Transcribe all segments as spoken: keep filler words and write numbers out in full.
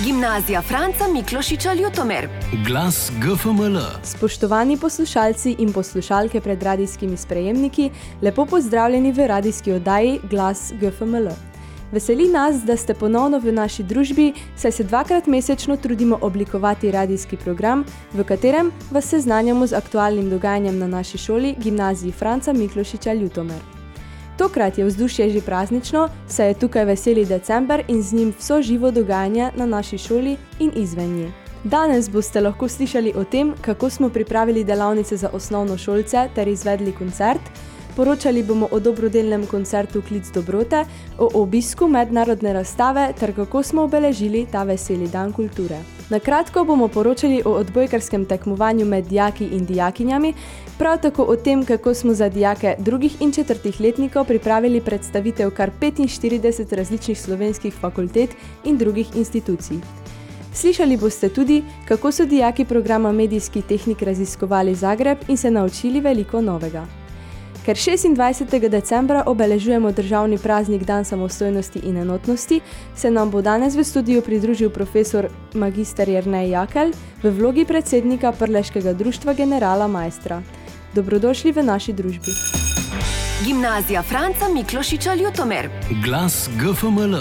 Gimnazija Franca Miklošiča Ljutomer. Glas G F M L. Spoštovani poslušalci in poslušalke pred radijskimi sprejemniki, lepo pozdravljeni v radijski oddaji Glas G F M L. Veseli nas, da ste ponovno v naši družbi, saj se dvakrat mesečno trudimo oblikovati radijski program, v katerem vas seznanjamo z aktualnim dogajanjem na naši šoli Gimnaziji Franca Miklošiča Ljutomer. Tokrat je vzdušje že praznično, saj je tukaj veseli december in z njim vso živo dogajanje na naši šoli in izven nje. Danes boste lahko slišali o tem, kako smo pripravili delavnice za osnovnošolce ter izvedli koncert, poročali bomo o dobrodelnem koncertu Klic dobrote, o obisku mednarodne razstave ter kako smo obeležili ta veseli dan kulture. Na kratko bomo poročali o odbojkarskem tekmovanju med dijaki in dijakinjami, prav tako o tem, kako smo za dijake drugih in četrtih letnikov pripravili predstavitev kar petinštirideset različnih slovenskih fakultet in drugih institucij. Slišali boste tudi, kako so dijaki programa Medijski tehnik raziskovali Zagreb in se naučili veliko novega. Ker šestindvajsetega decembra obeležujemo državni praznik Dan samostojnosti in enotnosti, se nam bo danes v studiu pridružil profesor magister Jernej Jakelj v vlogi predsednika Prleškega društva generala Maestra. Dobrodošli v naši družbi. Gimnazija Franca Miklošiča Ljutomer. Glas G F M L.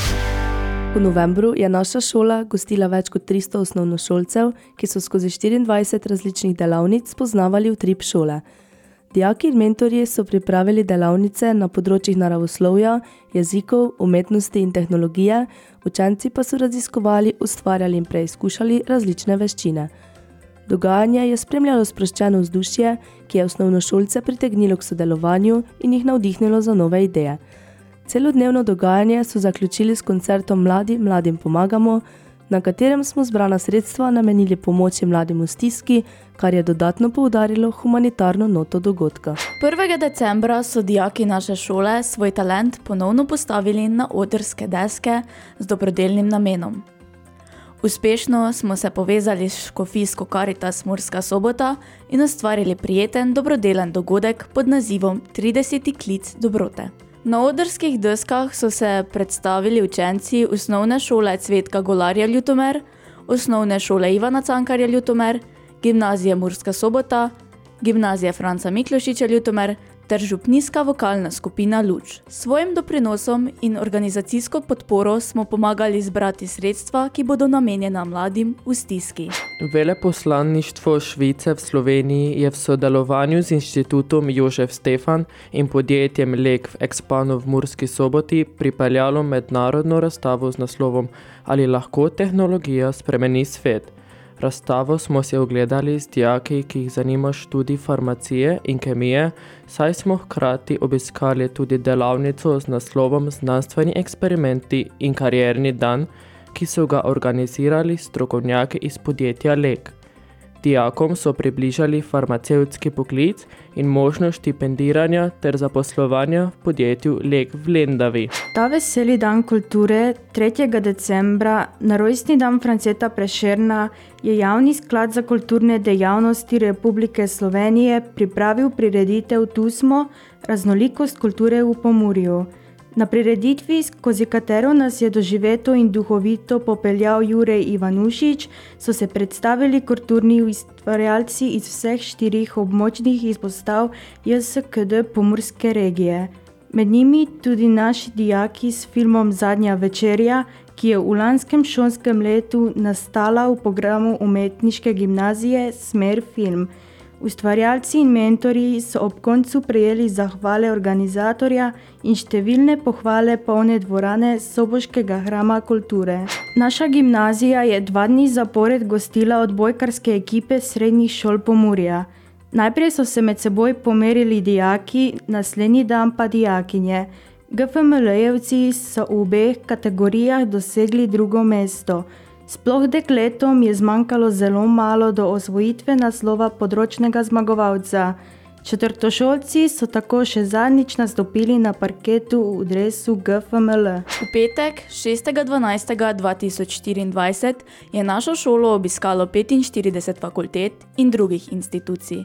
V novembru je naša šola gostila več kot tristo osnovnošolcev, ki so skozi štiriindvajset različnih delavnic spoznavali utrip šole. Dijaki in mentorji so pripravili delavnice na področjih naravoslovja, jezikov, umetnosti in tehnologije, učenci pa so raziskovali, ustvarjali in preizkušali različne veščine. Dogajanje je spremljalo sproščeno vzdušje, ki je osnovnošolce pritegnilo k sodelovanju in jih navdihnilo za nove ideje. Celodnevno dogajanje so zaključili s koncertom Mladi mladim pomagamo, na katerem smo zbrana sredstva namenili pomoči mladim v stiski, kar je dodatno poudarilo humanitarno noto dogodka. prvega decembra so dijaki naše šole svoj talent ponovno postavili na odrske deske z dobrodelnim namenom. Uspešno smo se povezali s škofijsko Karitas Murska Sobota in ustvarili prijeten dobrodelen dogodek pod nazivom trideseti klic dobrote. Na odrskih deskah so se predstavili učenci osnovne šole Cvetka Golarja Ljutomer, osnovne šole Ivana Cankarja Ljutomer, gimnazije Murska Sobota, gimnazije Franca Miklošiča Ljutomer ter župnijska vokalna skupina Luč. S svojim doprinosom in organizacijsko podporo smo pomagali zbrati sredstva, ki bodo namenjena mladim v stiski. Veleposlaništvo Švice v Sloveniji je v sodelovanju z inštitutom Jožef Stefan in podjetjem Lek v Expanu v Murski Soboti pripeljalo mednarodno razstavo z naslovom Ali lahko tehnologija spremeni svet? Razstavo smo si ogledali z dijaki, ki jih zanima študij farmacije in kemije, saj smo hkrati obiskali tudi delavnico z naslovom Znanstveni eksperimenti in karierni dan, ki so ga organizirali strokovnjaki iz podjetja Lek. Dijakom so približali farmacevtski poklic in možnost štipendiranja ter zaposlovanja v podjetju Lek v Lendavi. Ta veseli dan kulture tretjega decembra, na rojstni dan Franceta Prešerna, je Javni sklad za kulturne dejavnosti Republike Slovenije pripravil prireditev Tu smo, raznolikost kulture v Pomurju. Na prireditvi, skozi katero nas je doživeto in duhovito popeljal Jurej Ivanušič, so se predstavili kulturni ustvarjalci iz vseh štirih območnih izpostav J S K D pomurske regije. Med njimi tudi naši dijaki s filmom Zadnja večerja, ki je v lanskem šolskem letu nastala v programu umetniške gimnazije Smer film. Ustvarjalci in mentorji so ob koncu prejeli zahvale organizatorja in številne pohvale polne dvorane Soboškega hrama kulture. Naša gimnazija je dva dni zapored gostila odbojkarske ekipe srednjih šol Pomurja. Najprej so se med seboj pomerili dijaki, naslednji dan pa dijakinje. G F M L-jevci so v obeh kategorijah dosegli drugo mesto. Sploh dekletom je zmanjkalo zelo malo do osvojitve naslova področnega zmagovalca. Četrtošolci so tako še zadnjič nastopili na parketu v dresu G F M L. V petek, šestega dvanajstega dva tisoč štiriindvajset, je našo šolo obiskalo petinštirideset fakultet in drugih institucij.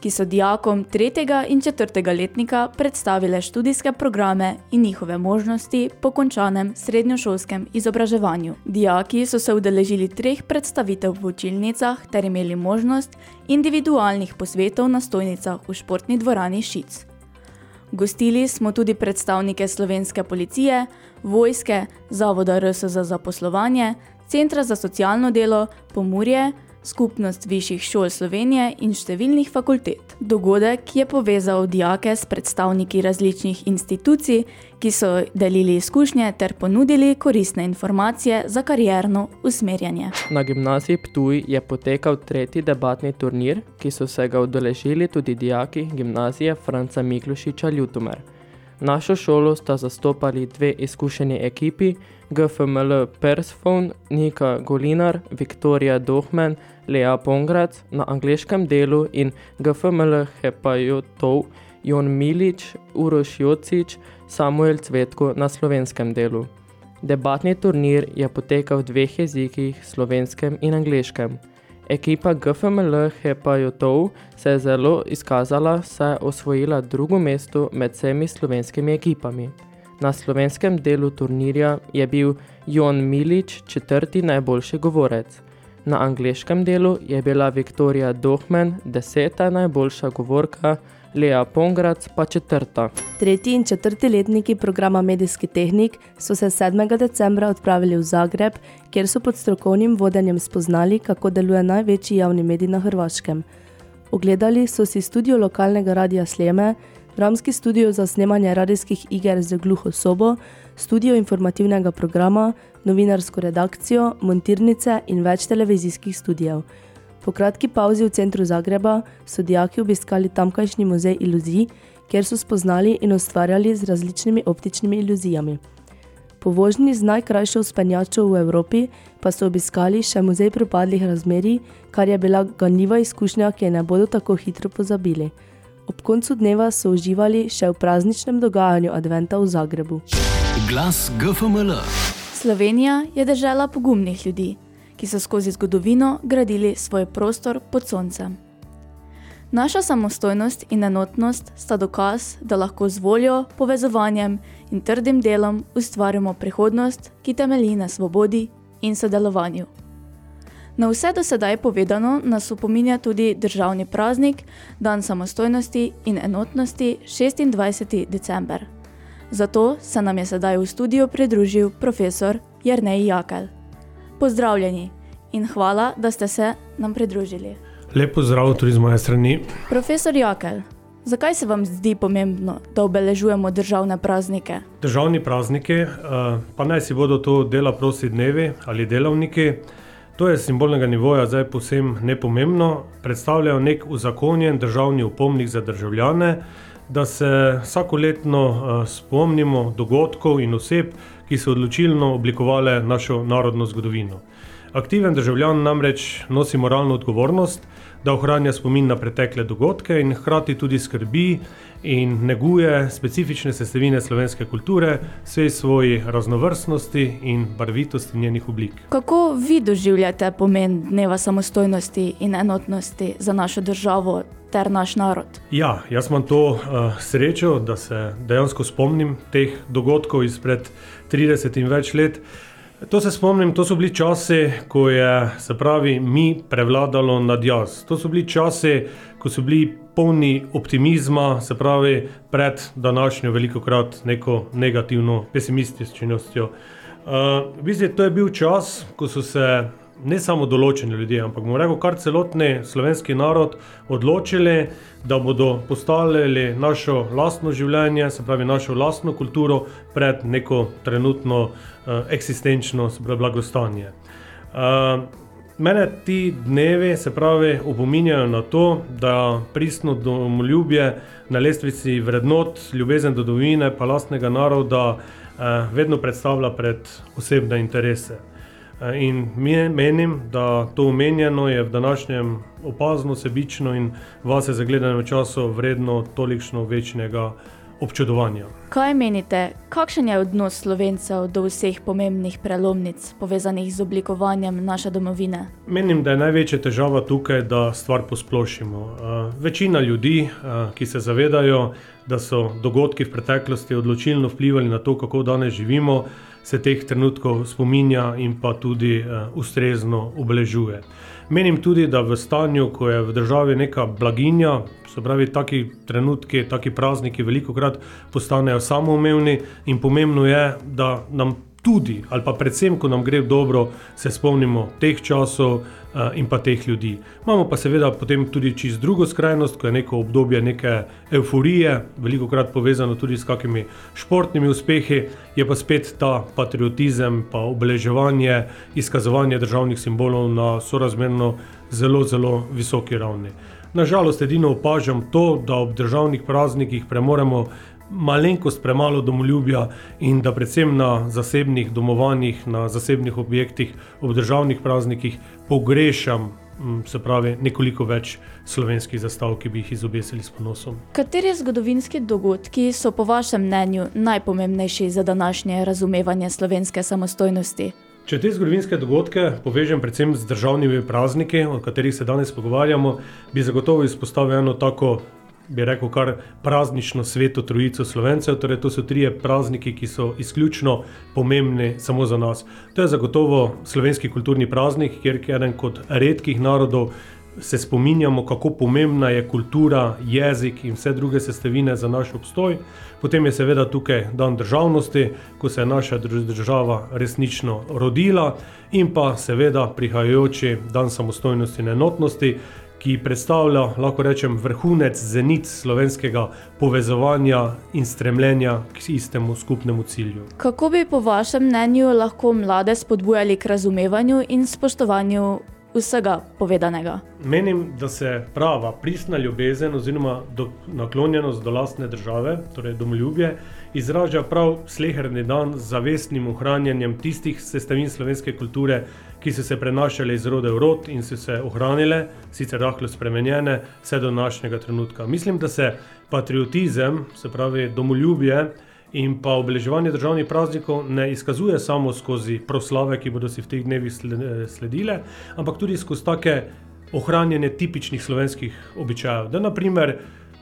ki so dijakom tretjega in četrtega letnika predstavile študijske programe in njihove možnosti po končanem srednjošolskem izobraževanju. Dijaki so se udeležili treh predstavitev v učilnicah ter imeli možnost individualnih posvetov na stojnicah v športni dvorani Šic. Gostili smo tudi predstavnike slovenske policije, vojske, Zavoda R S za zaposlovanje, Centra za socialno delo, Pomurje, Skupnost višjih šol Slovenije in številnih fakultet. Dogodek je povezal dijake s predstavniki različnih institucij, ki so delili izkušnje ter ponudili koristne informacije za karierno usmerjanje. Na gimnaziji Ptuj je potekal tretji debatni turnir, ki so se ga udeležili tudi dijaki gimnazije Franca Miklošiča Ljutomer. Našo šolo sta zastopali dve izkušeni ekipi, G F M L Persfon, Nika Golinar, Viktorija Dohmen, Lea Pongrac na angleškem delu in G F M L Hepajotov, Jon Milič, Uroš Jocič, Samuel Cvetko na slovenskem delu. Debatni turnir je potekal v dveh jezikih, slovenskem in angleškem. Ekipa G F M L Hepajotov se je zelo izkazala, saj je osvojila drugo mesto med vsemi slovenskimi ekipami. Na slovenskem delu turnirja je bil Jon Milič četrti najboljši govorec. Na angleškem delu je bila Viktorija Dohmen deseta najboljša govorka, Lea Pongrac pa četrta. Tretji in četrti letniki programa Medijski tehnik so se sedmega decembra odpravili v Zagreb, kjer so pod strokovnim vodenjem spoznali, kako deluje največji javni medij na Hrvaškem. Ogledali so si studio lokalnega radia Sljeme, dramski studio za snemanje radijskih iger z gluho sobo, studio informativnega programa, novinarsko redakcijo, montirnice in več televizijskih studijev. Po kratki pauzi v centru Zagreba so dijaki obiskali tamkajšnji muzej iluzij, kjer so spoznali in ustvarjali z različnimi optičnimi iluzijami. Po vožnji z najkrajšo vzpenjačo v Evropi pa so obiskali še muzej propadlih razmerij, kar je bila ganljiva izkušnja, ki je ne bodo tako hitro pozabili. Ob koncu dneva so uživali še v prazničnem dogajanju adventa v Zagrebu. Glas G F M L. Slovenija je dežela pogumnih ljudi, ki so skozi zgodovino gradili svoj prostor pod soncem. Naša samostojnost in enotnost sta dokaz, da lahko z voljo, povezovanjem in trdim delom ustvarimo prihodnost, ki temelji na svobodi in sodelovanju. Na vse do sedaj povedano nas opominja tudi državni praznik, dan samostojnosti in enotnosti šestindvajseti december. Zato se nam je sedaj v studiu pridružil profesor Jernej Jakelj. Pozdravljeni in hvala, da ste se nam pridružili. Lep pozdrav tudi z moje strani. Profesor Jakelj, zakaj se vam zdi pomembno, da obeležujemo državne praznike? Državni prazniki, pa naj si bodo to dela prosti dnevi ali delavniki, to je simbolnega nivoja zdaj povsem nepomembno, predstavljajo nek uzakonjen državni opomnik za državljane, da se vsakoletno spomnimo dogodkov in oseb, ki so odločilno oblikovale našo narodno zgodovino. Aktiven državljan namreč nosi moralno odgovornost, da ohranja spomin na pretekle dogodke in hkrati tudi skrbi in neguje specifične sestavine slovenske kulture, vsej svoji raznovrstnosti in barvitosti njenih oblik. Kako vi doživljate pomen dneva samostojnosti in enotnosti za našo državo ter naš narod? Ja, jaz imam to uh, srečo, da se dejansko spomnim teh dogodkov izpred trideset in več let. To se spomnim, to so bili časi, ko je, se pravi, mi prevladalo nad jaz. To so bili časi, ko so bili polni optimizma, se pravi, pred današnjo velikokrat neko negativno pesimističnostjo. Uh, v bistvu to je bil čas, ko so se ne samo določeni ljudje, ampak bomo rekel kar celotni slovenski narod odločili, da bodo postavili našo lastno življenje, se pravi našo lastno kulturo pred neko trenutno uh, eksistenčno, se pravi blagostanje. Uh, mene ti dnevi, se pravi, opominjajo na to, da pristno domoljubje na lestvici vrednot, ljubezen do domovine pa lastnega naroda uh, vedno predstavlja pred osebne interese. In menim, da to omenjeno je v današnjem opazno, sebično in vase zagledanem času vredno tolikšno večnega občudovanja. Kaj menite, kakšen je odnos Slovencev do vseh pomembnih prelomnic, povezanih z oblikovanjem naše domovine? Menim, da je največja težava tukaj, da stvar posplošimo. Večina ljudi, ki se zavedajo, da so dogodki v preteklosti odločilno vplivali na to, kako danes živimo, se teh trenutkov spominja in pa tudi ustrezno obeležuje. Menim tudi, da v stanju, ko je v državi neka blaginja, se pravi, taki trenutki, taki prazniki velikokrat postanejo samoumevni in pomembno je, da nam tudi, ali pa predvsem, ko nam gre dobro, se spomnimo teh časov uh, in pa teh ljudi. Imamo pa seveda potem tudi čisto drugo skrajnost, ko je neko obdobje neke euforije, velikokrat povezano tudi s kakimi športnimi uspehi, je pa spet ta patriotizem, pa obeleževanje, izkazovanje državnih simbolov na sorazmerno zelo, zelo visoki ravni. Nažalost, edino opažam to, da ob državnih praznikih premoremo malenkost premalo domoljubja in da predvsem na zasebnih domovanjih, na zasebnih objektih ob državnih praznikih pogrešam, se pravi, nekoliko več slovenskih zastav, ki bi jih izobesili s ponosom. Kateri zgodovinski dogodki so po vašem mnenju najpomembnejši za današnje razumevanje slovenske samostojnosti? Če te zgodovinske dogodke povežem predvsem z državnimi prazniki, o katerih se danes pogovarjamo, bi zagotovo izpostavil eno tako, bi rekel, kar praznično sveto trojico Slovencev, torej to so trije prazniki, ki so izključno pomembni samo za nas. To je zagotovo slovenski kulturni praznik, kjer eden kot redkih narodov se spominjamo, kako pomembna je kultura, jezik in vse druge sestavine za naš obstoj. Potem je seveda tukaj dan državnosti, ko se je naša država resnično rodila, in pa seveda prihajajoči dan samostojnosti in enotnosti, ki predstavlja, lahko rečem, vrhunec zenit slovenskega povezovanja in stremljenja k istemu skupnemu cilju. Kako bi po vašem mnenju lahko mlade spodbujali k razumevanju in spoštovanju vsega povedanega? Menim, da se prava pristna ljubezen oziroma do, naklonjenost do lastne države, torej domoljubje, izraža prav sleherni dan z zavestnim ohranjanjem tistih sestavin slovenske kulture, ki so se prenašale iz roda v rod in so se ohranile, sicer rahlo spremenjene, vse do današnjega trenutka. Mislim, da se patriotizem, se pravi domoljubje in pa obeleževanje državnih praznikov ne izkazuje samo skozi proslave, ki bodo si v teh dnevih sledile, ampak tudi skozi take ohranjanje tipičnih slovenskih običajev. Da na primer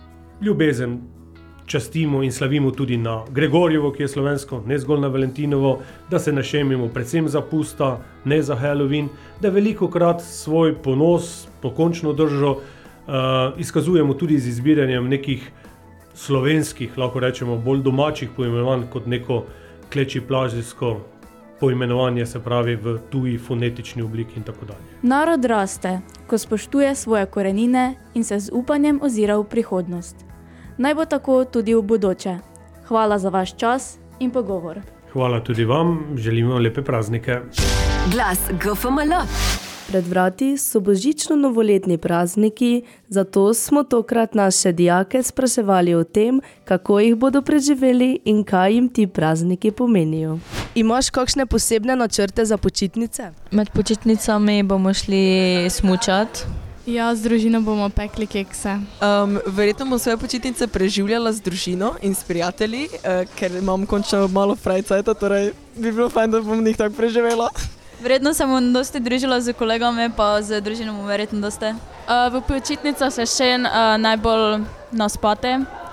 ljubezen častimo in slavimo tudi na Gregorjevo, ki je slovensko, ne zgolj na Valentinovo, da se našemimo predvsem za pusta, ne za Halloween, da velikokrat svoj ponos, pokončno držo uh, izkazujemo tudi z izbiranjem nekih slovenskih, lahko rečemo, bolj domačih poimenovanj kot neko kleči plažijsko poimenovanje, se pravi v tuji fonetični obliki in tako dalje. Narod raste, ko spoštuje svoje korenine in se z upanjem ozira v prihodnost. Naj bo tako tudi v bodoče. Hvala za vaš čas in pogovor. Hvala tudi vam, želimo lepe praznike. Glas G F M L. Pred vrati so božično-novoletni prazniki, zato smo tokrat naše dijake spraševali o tem, kako jih bodo preživeli in kaj jim ti prazniki pomenijo. Imaš kakšne posebne načrte za počitnice? Med počitnicami bomo šli smučat. Ja, z družino bomo pekli kekse. Um, verjetno bom svoje počitnice preživljala z družino in s prijatelji, uh, ker imam končno malo frajcajta, torej bi bilo fajn, da bom njih tako preživela. Verjetno se bom dosti družila z kolegami, pa z družino bom verjetno dosti. Uh, v počitnicah se še uh, najbolj naspati,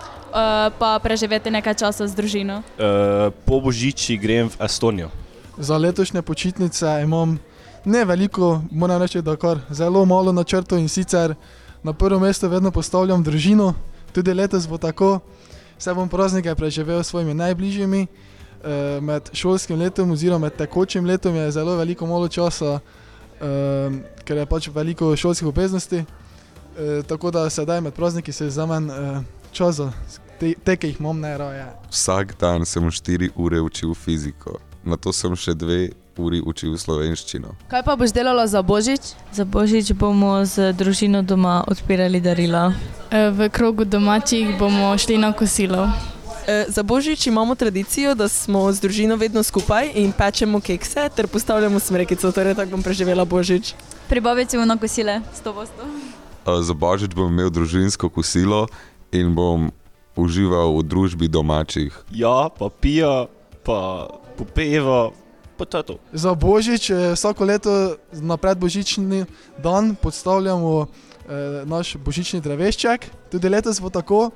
uh, pa preživeti nekaj časa z družino. Uh, po božiči grem v Estonijo. Za letošnje počitnice imam ne veliko, moram reči, da kar zelo malo načrtov in sicer na prvo mesto vedno postavljam družino. Tudi letos bo tako, se bom praznike preživel s svojimi najbližjimi. Med šolskim letom oziroma med tekočim letom je zelo veliko malo časa, ker je pač veliko šolskih obveznosti. Tako da sedaj med prazniki se vzamem čas za te, te, ki jih imam najraje. Vsak dan sem štiri ure učil fiziko, nato sem še dve uri učil slovenščino. Kaj pa boš delala za Božič? Za Božič bomo z družino doma odpirali darila. V krogu domačih bomo šli na kosilo. Za Božič imamo tradicijo, da smo z družino vedno skupaj in pečemo kekse ter postavljamo smrekico, torej tako bom preživela Božič. Pri babici bomo na kosile, sto posto. Za Božič bom imel družinsko kosilo in bom užival v družbi domačih. Ja, pa pijo, pa popejo, pa to je to. Za Božič, vsako leto na predbožični dan podstavljamo eh, naš božični drevešček. Tudi letos bo tako.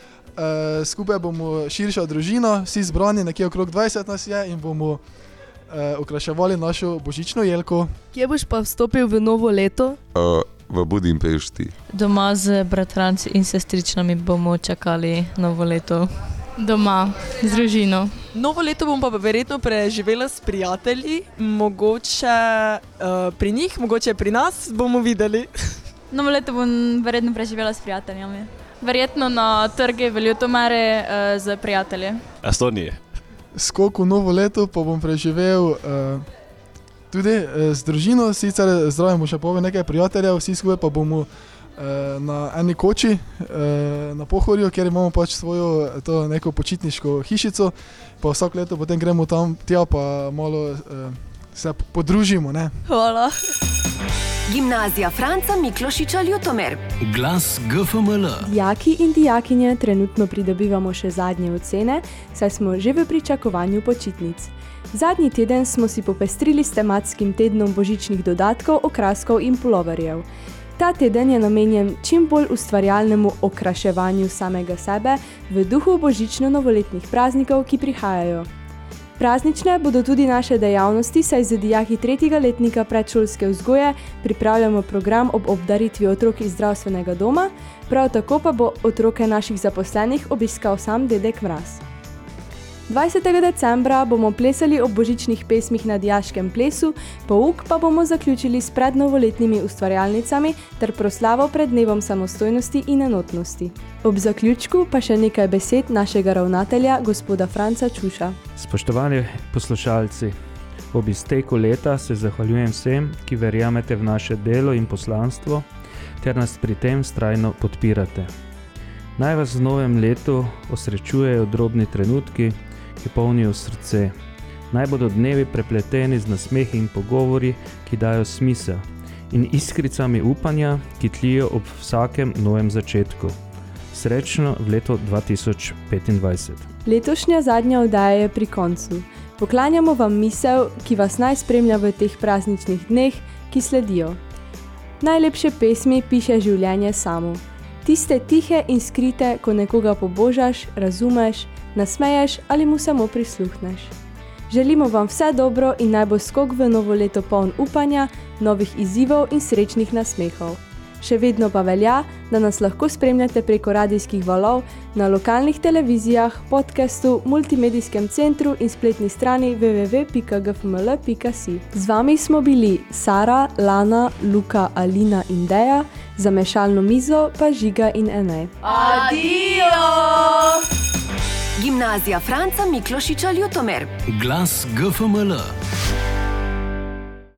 Eh, skupaj bomo širša družina, vsi zbrani, nekje okrog dvajset nas je in bomo eh, okraševali našo božično jelko. Kje boš pa vstopil v novo leto? Uh, v Budimpešti. Doma z bratranci in sestričnami bomo čakali novo leto. Doma, z družino. Novo leto bom pa verjetno preživela s prijatelji, mogoče uh, pri njih, mogoče pri nas, bomo videli. Novo leto bom verjetno preživela s prijateljami. Verjetno na trge v Ljutomere uh, z prijatelji. Estonije. Skok v novo leto pa bom preživel uh, tudi uh, z družino, sicer zdravimo še pove nekaj prijateljev, vsi skupaj pa bomo uh, na eni koči uh, na Pohorju, kjer imamo pač svojo to neko počitniško hišico, pa vsak leto potem gremo tam tja pa malo uh, se podružimo, ne? Hvala. Gimnazija Franca Miklošiča Ljutomer. Glas G F M L. Dijaki in dijakinje trenutno pridobivamo še zadnje ocene, saj smo že v pričakovanju počitnic. Zadnji teden smo si popestrili s tematskim tednom božičnih dodatkov, okraskov in puloverjev. Ta teden je namenjen čim bolj ustvarjalnemu okraševanju samega sebe v duhu božično-novoletnih praznikov, ki prihajajo. Praznične bodo tudi naše dejavnosti, saj z dijaki tretjega letnika predšolske vzgoje pripravljamo program ob obdaritvi otrok iz zdravstvenega doma, prav tako pa bo otroke naših zaposlenih obiskal sam dedek Mraz. dvajsetega decembra bomo plesali ob božičnih pesmih na dijaškem plesu, pouk pa bomo zaključili s prednovoletnimi ustvarjalnicami ter proslavo pred dnevom samostojnosti in enotnosti. Ob zaključku pa še nekaj besed našega ravnatelja, gospoda Franca Čuša. Spoštovani poslušalci, ob izteku leta se zahvaljujem vsem, ki verjamete v naše delo in poslanstvo, ter nas pri tem vztrajno podpirate. Naj vas v novem letu osrečujejo drobni trenutki, ki polnijo srce. Naj bodo dnevi prepleteni z nasmehi in pogovori, ki dajo smisel, in iskricami upanja, ki tlijo ob vsakem novem začetku. Srečno v leto dva tisoč petindvajset. Letošnja zadnja oddaja je pri koncu. Poklanjamo vam misel, ki vas naj spremlja v teh prazničnih dneh, ki sledijo. Najlepše pesmi piše življenje samo. Tiste tihe in skrite, ko nekoga pobožaš, razumeš, nasmeješ ali mu samo prisluhneš. Želimo vam vse dobro in naj bo skok v novo leto poln upanja, novih izzivov in srečnih nasmehov. Še vedno pa velja, da nas lahko spremljate preko radijskih valov, na lokalnih televizijah, podcastu, multimedijskem centru in spletni strani w w w pika g f m l pika si. Z vami smo bili Sara, Lana, Luka, Alina in Deja, za mešalno mizo pa Žiga in Enej. Adijo! Gimnazija Franca Miklošiča Ljutomer. Glas G F M L.